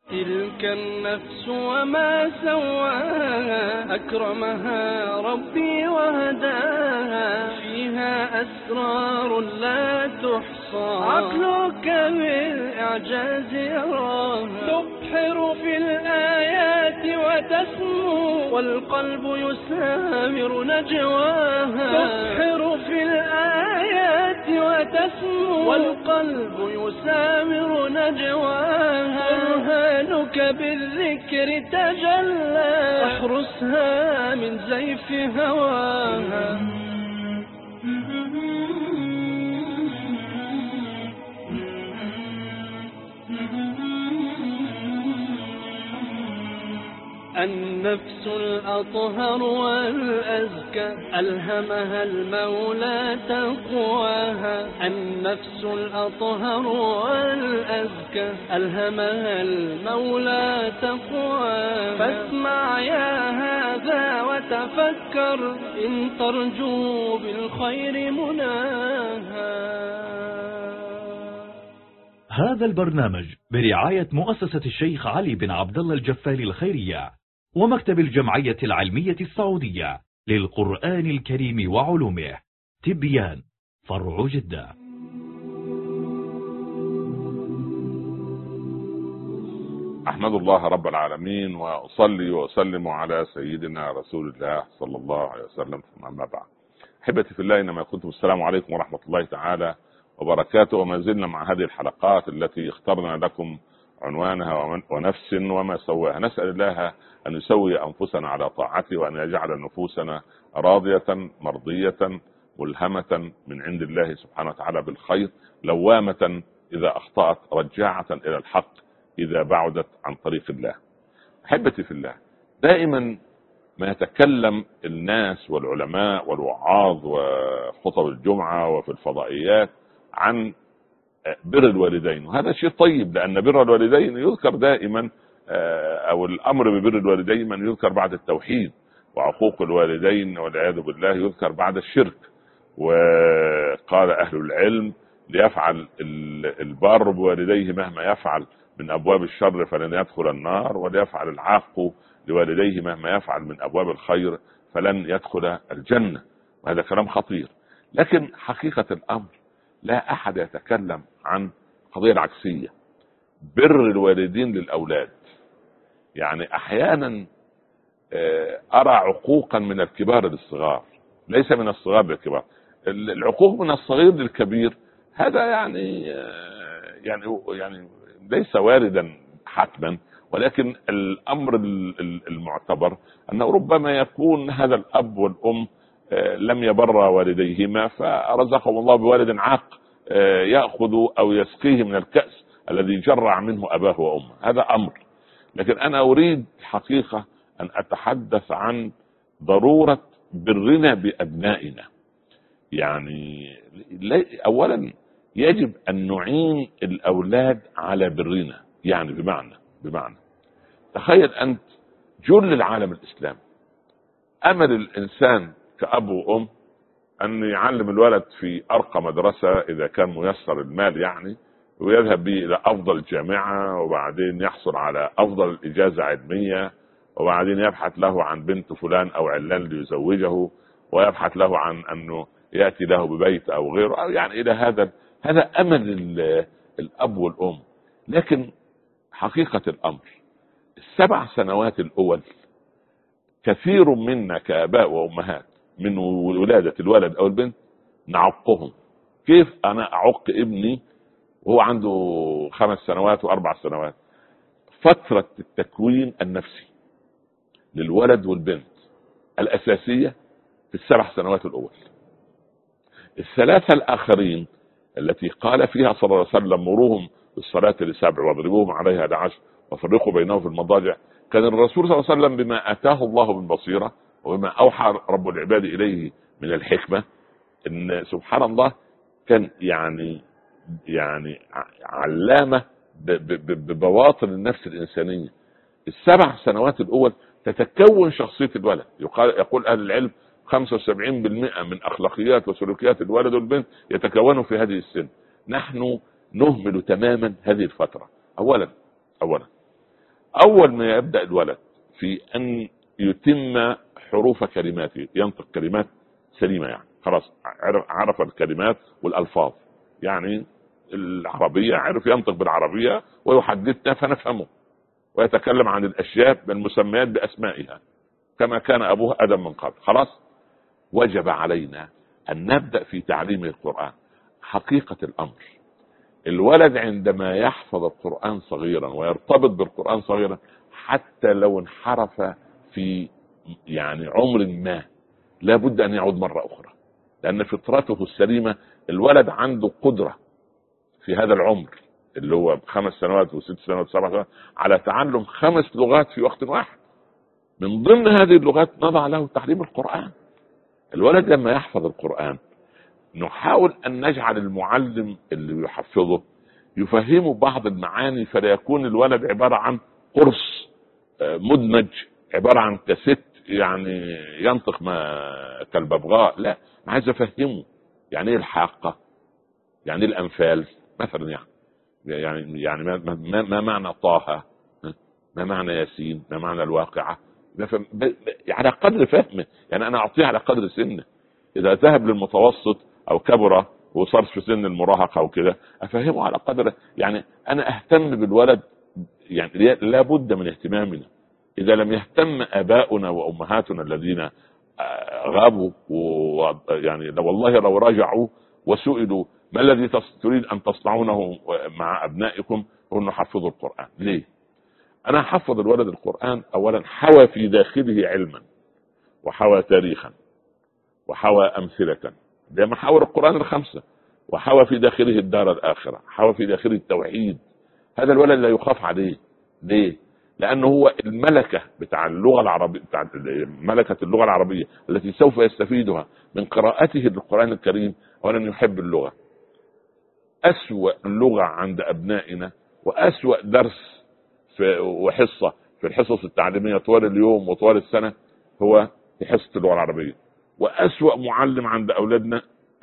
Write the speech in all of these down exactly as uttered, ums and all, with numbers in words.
تلك النفس وما سواها أكرمها ربي وهداها، فيها أسرار لا تحصى عقلك بالإعجاز يراها، تبحر في الآيات وتسمو والقلب يسامر نجواها، تبحر في الآيات وتسمو والقلب يسامر نجواها، برهانك بالذكر تجلى احرسها من زيف هواها. النفس الأطهر والأزكى ألهمها المولى تقواها، النفس الأطهر والأزكى ألهمها المولى تقواها، فاسمع يا هذا وتفكر إن ترجو بالخير مناها. هذا البرنامج برعاية مؤسسة الشيخ علي بن عبد الله الجفاري الخيرية ومكتب الجمعية العلمية السعودية للقرآن الكريم وعلومه، تبيان، فرع جدة. أحمد الله رب العالمين وأصلي وأسلم على سيدنا رسول الله صلى الله عليه وسلم، ثم أما بعد. أحبتي في الله، إنما كنتم السلام عليكم ورحمة الله تعالى وبركاته. وما زلنا مع هذه الحلقات التي اخترنا لكم عنوانها ونفس وما سواها. نسأل الله أن يسوي أنفسنا على طاعته، وأن يجعل نفوسنا راضية مرضية ملهمة من عند الله سبحانه وتعالى بالخير، لوامة إذا أخطأت، رجاعة إلى الحق إذا بعدت عن طريق الله. أحبتي في الله، دائما ما يتكلم الناس والعلماء والوعاظ وخطب الجمعة وفي الفضائيات عن بر الوالدين، وهذا شيء طيب، لأن بر الوالدين يذكر دائما، أو الأمر ببر الوالدين من يذكر بعد التوحيد، وعقوق الوالدين والعياذ بالله يذكر بعد الشرك. وقال أهل العلم: ليفعل البار بوالديه مهما يفعل من أبواب الشر فلن يدخل النار، وليفعل العاق لوالديه مهما يفعل من أبواب الخير فلن يدخل الجنة. وهذا كلام خطير، لكن حقيقة الأمر لا أحد يتكلم عن قضية العكسية، بر الوالدين للأولاد. يعني أحيانا أرى عقوقا من الكبار للصغار، ليس من الصغار للكبار. العقوق من الصغير للكبير هذا يعني يعني يعني ليس واردا حتما، ولكن الأمر المعتبر أنه ربما يكون هذا الأب والأم لم يبر والديهما، فرزقهم الله بوالد عاق يأخذ أو يسقيه من الكأس الذي جرع منه أباه وأمه. هذا أمر. لكن أنا أريد حقيقة أن أتحدث عن ضرورة برنا بأبنائنا. يعني أولا يجب أن نعين الأولاد على برنا. يعني بمعنى بمعنى تخيل أنت جل العالم الإسلامي أمل الإنسان كأب وأم أن يعلم الولد في أرقى مدرسة إذا كان ميسر المال يعني، ويذهب به إلى أفضل جامعة، وبعدين يحصل على أفضل إجازة علمية، وبعدين يبحث له عن بنت فلان أو علان ليزوجه، ويبحث له عن أنه يأتي له ببيت أو غيره، أو يعني إلى هذا هذا أمل الأب والأم. لكن حقيقة الأمر السبع سنوات الأول كثير منا كآباء وأمهات من ولادة الولد أو البنت نعقهم. كيف أنا أعق ابني وهو عنده خمس سنوات وأربع سنوات؟ فترة التكوين النفسي للولد والبنت الأساسية في السبع سنوات الأول. الثلاثة الآخرين التي قال فيها صلى الله عليه وسلم: مروهم بالصلاة لسبع واضربوهم عليها لعشر وفرقوا بينهم في المضاجع. كان الرسول صلى الله عليه وسلم بما آتاه الله من بصيرة وبما أوحى رب العباد إليه من الحكمة، إن سبحان الله كان يعني يعني علامة ببواطن النفس الإنسانية. السبع سنوات الأول تتكون شخصية الولد. يقول أهل العلم خمسة وسبعين بالمئة من أخلاقيات وسلوكيات الولد والبنت يتكونوا في هذه السن. نحن نهمل تماما هذه الفترة. أولا أولا اول ما يبدأ الولد في ان يتم حروف كلماته، ينطق كلمات سليمة، يعني خلاص عرف الكلمات والالفاظ، يعني العربية عرف ينطق بالعربية ويحدثنا فنفهمه، ويتكلم عن الاشياء بالمسميات باسمائها كما كان ابوه ادم من قبل. خلاص وجب علينا ان نبدأ في تعليم القرآن. حقيقة الامر الولد عندما يحفظ القرآن صغيرا ويرتبط بالقرآن صغيرا، حتى لو انحرف في يعني عمر ما لا بد ان يعود مرة اخرى، لان فطرته السليمة الولد عنده قدرة في هذا العمر اللي هو بخمس سنوات وست سنوات وسبع سنوات على تعلم خمس لغات في وقت واحد. من ضمن هذه اللغات نضع له تعليم القرآن. الولد لما يحفظ القرآن نحاول ان نجعل المعلم اللي يحفظه يفهمه بعض المعاني، فلا يكون الولد عبارة عن قرص مدمج، عبارة عن كاسيت يعني ينطق ما كالببغاء. لا، انا عايز افهمه يعني ايه الحاقة، يعني ايه الانفال مثلا، يعني يعني يعني ما, ما, ما معنى طه، ما معنى ياسين، ما معنى الواقعة، على قدر فهمه. يعني انا اعطيه على قدر سنه. اذا ذهب للمتوسط او كبر وصار في سن المراهقة او كده افهمه على قدر. يعني انا اهتم بالولد، يعني لا بد من اهتمامنا. اذا لم يهتم اباؤنا وامهاتنا الذين غابوا، ويعني والله لو رجعوا وسئلوا ما الذي تريد ان تصنعونه مع ابنائكم، هو انه حفظوا القرآن. ليه؟ انا حفظ الولد القرآن اولا حوى في داخله علما، وحوى تاريخا، وحوى امثلة، ده محاور القرآن الخمسة، وحوى في داخله الدار الاخرة، حوى في داخله التوحيد. هذا الولد لا يخاف عليه. ليه؟ لانه هو الملكة بتاع اللغة العربية، بتاع ملكة اللغة العربية التي سوف يستفيدها من قراءته للقرآن الكريم. اولا يحب اللغة. اسوأ لغة عند ابنائنا واسوأ درس في وحصة في الحصص التعليمية طوال اليوم وطوال السنة هو في حصة اللغة العربية. واسوأ معلم عند اولادنا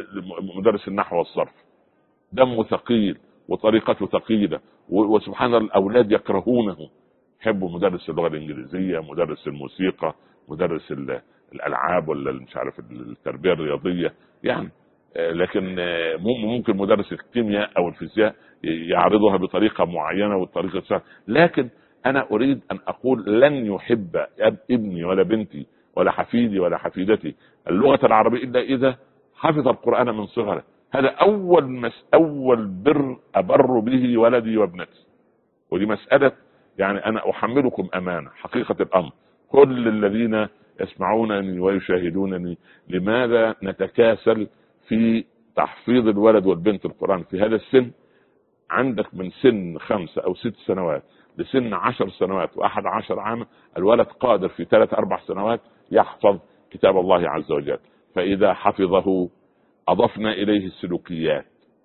مدرس النحو والصرف، دمه ثقيل وطريقته ثقيلة، وسبحان الله الاولاد يكرهونه. يحبوا مدرس اللغة الانجليزية، مدرس الموسيقى، مدرس الالعاب ولا مش عارف التربية الرياضية يعني. لكن ممكن مدرس الكيمياء او الفيزياء يعرضها بطريقة معينة والطريقة سهلة. لكن انا اريد ان اقول لن يحب ابني ولا بنتي ولا حفيدي ولا حفيدتي اللغة العربية الا اذا حفظ القرآن من صغره. هذا اول مس اول بر ابر به ولدي وابنتي. ودي مسألة يعني انا احملكم امانة. حقيقة الامر كل الذين يسمعونني ويشاهدونني، لماذا نتكاسل في تحفيظ الولد والبنت القرآن في هذا السن؟ عندك من سن خمسة او ست سنوات لسن عشر سنوات واحد عشر عاما الولد قادر في ثلاث اربع سنوات يحفظ كتاب الله عز وجل. فاذا حفظه اضفنا اليه السلوكيات،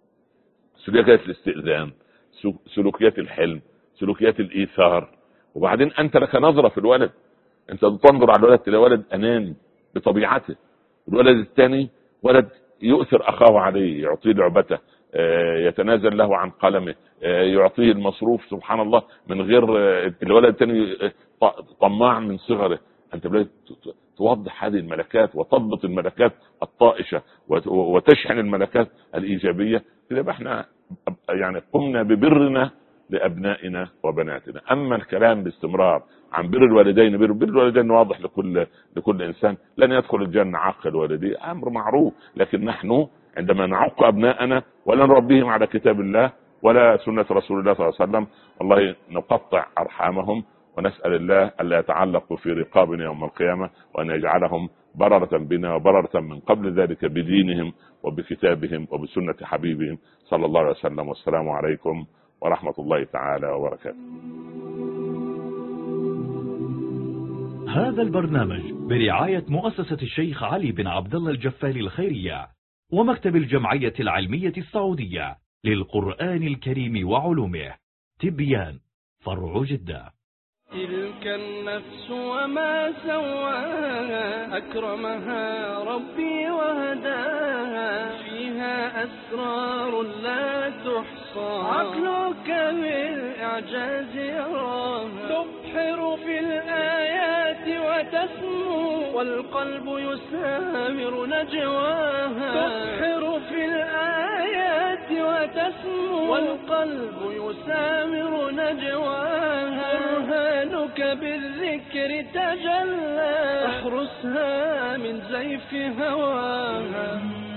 سلوكيات الاستئذان، سلوكيات الحلم، سلوكيات الايثار. وبعدين انت لك نظرة في الولد، انت تنظر على الولد تلاقي ولد اناني بطبيعته. الولد الثاني ولد يؤثر اخاه عليه، يعطيه لعبته، يتنازل له عن قلمه، يعطيه المصروف سبحان الله من غير. الولد الثاني طماع من صغره. انت بدأت توضح هذه الملكات وتضبط الملكات الطائشة وتشحن الملكات الإيجابية. كده احنا يعني قمنا ببرنا لأبنائنا وبناتنا. أما الكلام باستمرار عن بر الوالدين، بر, بر الوالدين واضح لكل لكل إنسان. لن يدخل الجنة عاقل والديه، أمر معروف. لكن نحن عندما نعق أبنائنا ولا نربيهم على كتاب الله ولا سنة رسول الله صلى الله عليه وسلم، والله نقطع أرحامهم، ونسأل الله ألا يتعلقوا في رقابنا يوم القيامة، وأن يجعلهم بررة بنا وبررة من قبل ذلك بدينهم وبكتابهم وبسنة حبيبهم صلى الله عليه وسلم. والسلام عليكم ورحمة الله تعالى وبركاته. هذا البرنامج برعاية مؤسسة الشيخ علي بن عبد الله الجفالي الخيرية ومكتب الجمعية العلمية السعودية للقرآن الكريم وعلومه، تبيان، فرع جدة. تلك النفس وما سواها، أكرمها ربي وهداها، فيها أسرار لا تحصى، عقلك بالإعجاز يراها. وتسمو والقلب يسامر نجواها تسحر في الآيات وتسمو والقلب يسامر نجواها برهانك بالذكر تجلى احرسها من زيف هواها